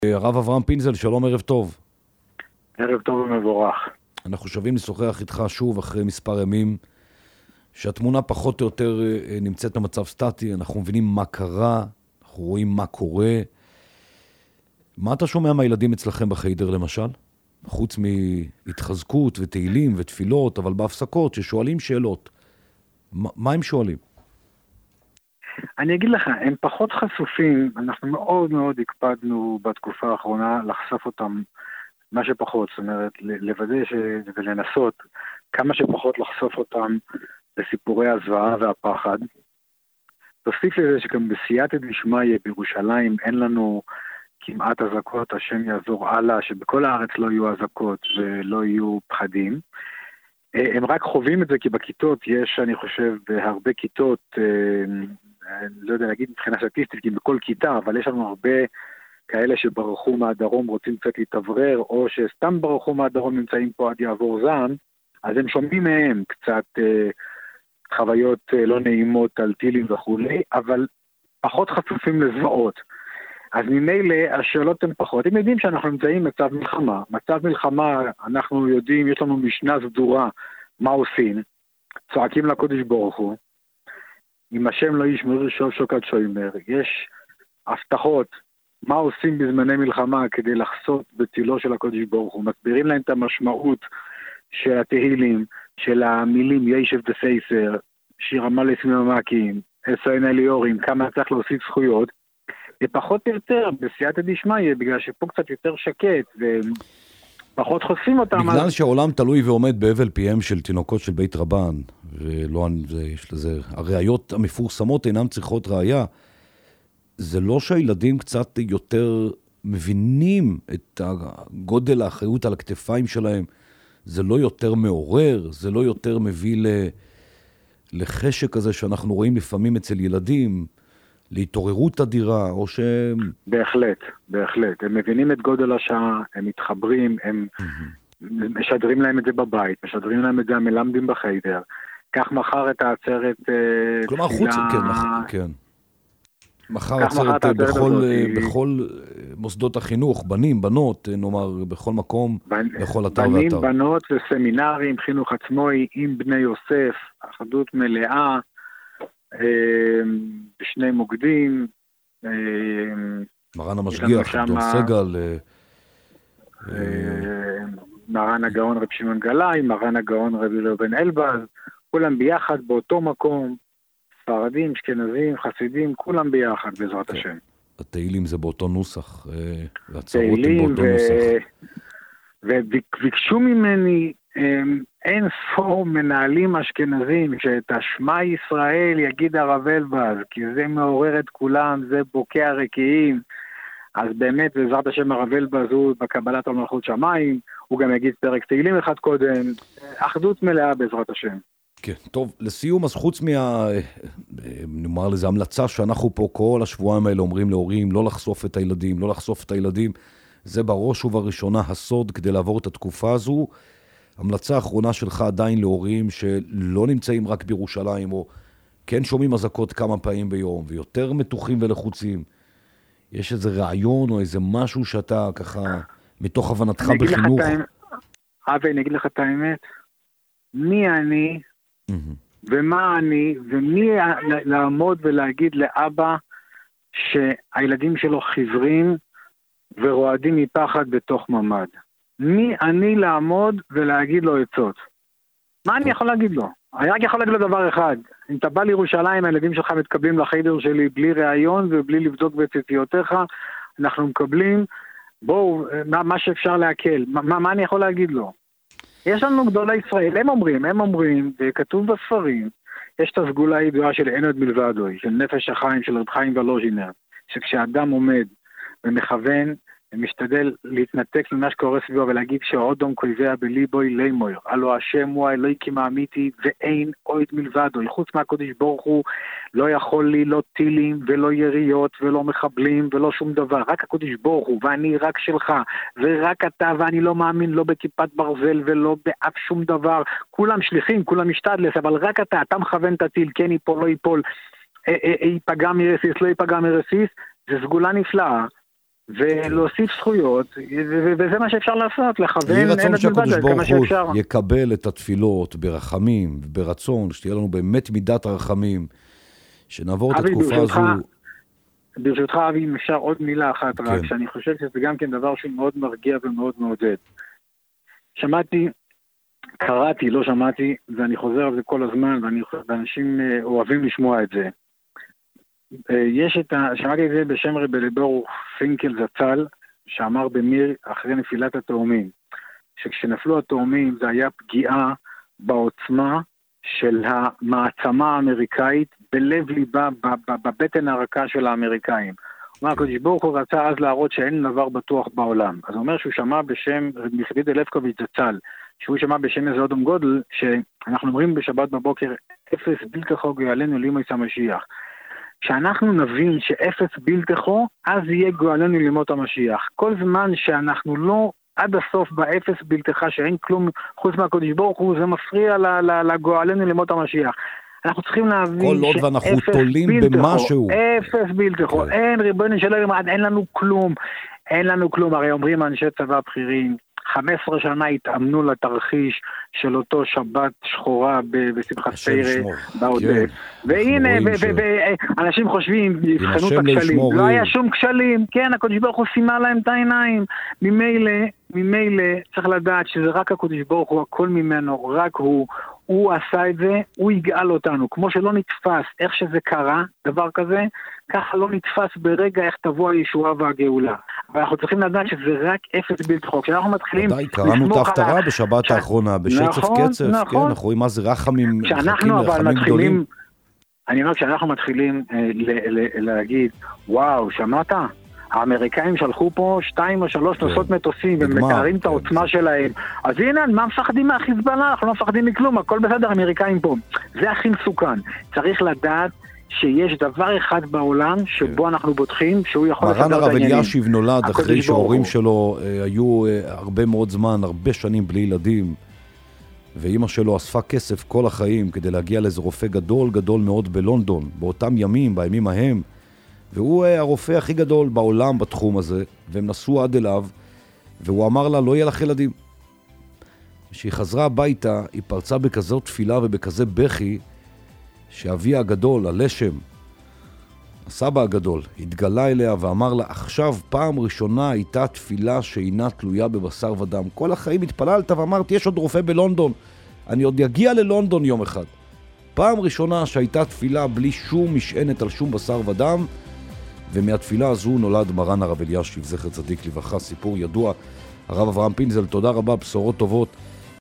הרב אברהם פינזל, שלום, ערב טוב. ערב טוב ומבורך. אנחנו שווים לשוחח איתך שוב אחרי מספר ימים, שהתמונה פחות או יותר נמצאת במצב סטטי, אנחנו מבינים מה קרה, אנחנו רואים מה קורה. מה אתה שומע מהילדים אצלכם בחיידר למשל? חוץ מהתחזקות ותהילים ותפילות, אבל בהפסקות ששואלים שאלות. מה הם שואלים? אני אגיד לך, הם פחות חשופים, אנחנו מאוד מאוד הקפדנו בתקופה האחרונה לחשוף אותם מה שפחות, זאת אומרת, לוודא ולנסות כמה שפחות לחשוף אותם לסיפורי הזוועה והפחד. תוסיף לזה שגם בסייעתא דשמיא בירושלים אין לנו כמעט אזעקות, השם יעזור הלאה, שבכל הארץ לא יהיו אזעקות ולא יהיו פחדים. הם רק חווים את זה כי בכיתות יש, אני חושב, בהרבה כיתות, לא יודע להגיד מבחינה סטטיסטית, כי בכל כיתה, אבל יש לנו הרבה כאלה שברחו מהדרום רוצים קצת להתאוורר, או שסתם ברחו מהדרום נמצאים פה עד יעבור זעם, אז הם שומעים מהם קצת חוויות לא נעימות על טילים וכולי, אבל פחות חשופים לזוועות. אז ממילא השאלות הן פחות. הם יודעים שאנחנו נמצאים במצב מלחמה. מצב מלחמה, אנחנו יודעים, יש לנו משנה סדורה מה עושים. צועקים לקודש ברוך הוא. אם השם לא ישמור שוב שוקת שוימר. יש הבטחות מה עושים בזמני מלחמה כדי לחסות בצילו של הקודש ברוך הוא. מסבירים להם את המשמעות של התהילים, של המילים ישב בסייסר, שיר המלא סמימקים, עשרין אליורים, כמה צריך להוסיף זכויות. ופחות או יותר בסייעתא דשמיא, בגלל שפה קצת יותר שקט, ופחות חושפים אותם. בגלל שהעולם תלוי ועומד בהבל פיהם של תינוקות של בית רבן, ולא, יש לזה, הראיות המפורסמות אינן צריכות ראיה, זה לא שהילדים קצת יותר מבינים את גודל האחריות על הכתפיים שלהם, זה לא יותר מעורר, זה לא יותר מביא לחשק הזה שאנחנו רואים לפעמים אצל ילדים, להתעוררות אדירה, או ש... בהחלט, בהחלט. הם מבינים את גודל השעה, הם מתחברים, הם משדרים להם את זה בבית, משדרים להם את זה המלמדים בחיידר. כך מחר את העצרת... כלומר, חוץ, כן. מחר עצרת בכל מוסדות החינוך, בנים, בנות, נאמר, בכל מקום, בכל אתר ואתר. בנים, בנות וסמינרים, חינוך עצמוי, עם בני יוסף, אחדות מלאה, בשני מוקדים. מרן המשגיח, דור סגל. מרן הגאון רב שמעון גלאי, מרן הגאון רבי ראובן אלבז, כולם ביחד באותו מקום, ספרדים, אשכנזים, חסידים, כולם ביחד בעזרת השם. התהילים זה באותו נוסח, והצהרות הם באותו נוסח. וביקשו ממני אין ספור מנהלים אשכנזים שאת השמע ישראל יגיד הרב אלבז, כי זה מעורר את כולם, זה בוקע רקיעים. אז באמת בעזרת השם הרב אלבז הוא בקבלת המלכות שמיים, הוא גם יגיד פרק תהילים אחד קודם, אחדות מלאה בעזרת השם. כן, טוב, לסיום, אז חוץ נאמר לזה, המלצה שאנחנו פה כל השבועיים האלה אומרים להורים, לא לחשוף את הילדים, לא לחשוף את הילדים, זה בראש ובראשונה הסוד כדי לעבור את התקופה הזו. המלצה האחרונה שלך עדיין להורים שלא נמצאים רק בירושלים, או כן שומעים אזעקות כמה פעמים ביום, ויותר מתוחים ולחוצים. יש איזה רעיון או איזה משהו שאתה ככה, מתוך הבנתך בחינוך? אני אגיד לך את האמת, מי אני ומה אני, ומי לעמוד ולהגיד לאבא שהילדים שלו חיוורים ורועדים מפחד בתוך ממד. מי אני לעמוד ולהגיד לו עצות? מה אני יכול להגיד לו? אני רק יכול להגיד לו דבר אחד, אם אתה בא לירושלים, הילדים שלך מתקבלים לחדר שלי בלי ראיון ובלי לבדוק בציציותיך, אנחנו מקבלים, בואו, מה שאפשר להקל, מה אני יכול להגיד לו? יש לנו גדולי ישראל, הם אומרים, וכתוב בספרים, יש את הסגולה הידועה של אין עוד מלבדו, של נפש החיים, של רב חיים ולוז'ינר, שכשאדם עומד ומכוון, ומשתדל להתנתק ממה שקורה סביבו ולהגיד שהאודום קויבע בליבוי לימויר, הלא השם הוא האלוהיקים האמיתי ואין עוד מלבדו, חוץ מהקודש ברוך הוא לא יכול לי לא טילים ולא יריות ולא מחבלים ולא שום דבר, רק הקודש ברוך הוא ואני רק שלך ורק אתה, ואני לא מאמין לא בכיפת ברזל ולא באף שום דבר, כולם שליחים, כולם משתדלס, אבל רק אתה מכוון את הטיל, כן ייפול לא ייפול, ייפגע מרסיס לא ייפגע מרסיס, זה סגולה נפלאה. ולהוסיף זכויות, וזה מה שאפשר לעשות, לכוון יהי רצון שהקדוש ברוך הוא שאפשר. יקבל את התפילות ברחמים, ברצון, שתהיה לנו באמת מידת הרחמים, שנעבור את התקופה הזו. ברשותך, אבי, אם אפשר עוד מילה אחת רק, שאני חושב שזה גם כן דבר שהוא מאוד מרגיע ומאוד מעודד. קראתי, לא שמעתי, ואני חוזר על זה כל הזמן, ואנשים אוהבים לשמוע את זה. שמעתי את זה בשם רבי אלידור פינקל זצ"ל, שאמר במיר אחרי נפילת התאומים, שכשנפלו התאומים זה היה פגיעה בעוצמה של המעצמה האמריקאית, בלב ליבה, בבטן הרכה של האמריקאים. הוא אומר, הקדוש ברוך הוא רצה אז להראות שאין דבר בטוח בעולם. אז הוא אומר שהוא שמע בשם מחדיד אלפקוביץ' זצ"ל, שהוא שמע בשם איזה אדם גודל, שאנחנו אומרים בשבת בבוקר, אפס בלתכו גואלנו לימות המשיח. כשאנחנו נבין שאפס בלתכו, אז יהיה גואלנו לימות המשיח. כל זמן שאנחנו לא עד הסוף באפס בלתך, שאין כלום חוץ מהקדוש ברוך הוא, זה מפריע לגואלנו לימות המשיח. אנחנו צריכים להבין כל עוד ואנחנו תולים במשהו. אפס בלתכו, אין ריבונו של עולם, אין לנו כלום. אין לנו כלום, הרי אומרים אנשי צבא בכירים, 15 שנה התאמנו לתרחיש של אותו שבת שחורה בשמחת תורה בעודף. והנה, אנשים חושבים, יבחנו את הכשלים. לא היה שום כשלים, כן, הקדוש ברוך הוא שימה להם את העיניים. ממילא צריך לדעת שזה רק הקדוש ברוך הוא, הכל ממנו, רק הוא עשה את זה, הוא יגאל אותנו. כמו שלא נתפס איך שזה קרה, דבר כזה, ככה לא נתפס ברגע איך תבוא הישועה והגאולה. ואנחנו צריכים לדעת שזה רק אפס בלתי חוק. כשאנחנו מתחילים... ודאי, קראנו את ההפטרה בשבת האחרונה, בשצף קצף, כן, אנחנו רואים מה זה רחמים, רחמים גדולים. אני אומר, כשאנחנו מתחילים להגיד, וואו, שמעת? האמריקאים שלחו פה 2 או 3 נוסעות מטוסים, והם מתארים את העוצמה שלהם. אז הנה, מה מפחדים מהחיזבאללה? אנחנו לא מפחדים מכלום, הכל בסדר, האמריקאים פה. זה הכי מסוכן. צריך לדעת שיש דבר אחד בעולם שבו אנחנו בוטחים, שהוא יכול לסדר את העניינים. מרן הרב אלישיב נולד אחרי שההורים שלו היו הרבה מאוד זמן, הרבה שנים בלי ילדים, ואמא שלו אספה כסף כל החיים כדי להגיע לאיזה רופא גדול מאוד בלונדון, באותם ימים, בימים ההם, והוא הרופא הכי גדול בעולם בתחום הזה, והם נסעו עד אליו, והוא אמר לה, לא יהיה לך ילדים. כשהיא חזרה הביתה, היא פרצה בכזו תפילה ובכזה בכי, שאביה הגדול, הלשם, הסבא הגדול, התגלה אליה ואמר לה, עכשיו פעם ראשונה הייתה תפילה שאינה תלויה בבשר ודם. כל החיים התפללת ואמרת, יש עוד רופא בלונדון, אני עוד יגיע ללונדון יום אחד. פעם ראשונה שהייתה תפילה בלי שום משענת על שום בשר ודם, ומהתפילה הזו נולד מרן הרב אלישיב, זכר צדיק לברכה, סיפור ידוע. הרב אברהם פינזל, תודה רבה, בשורות טובות.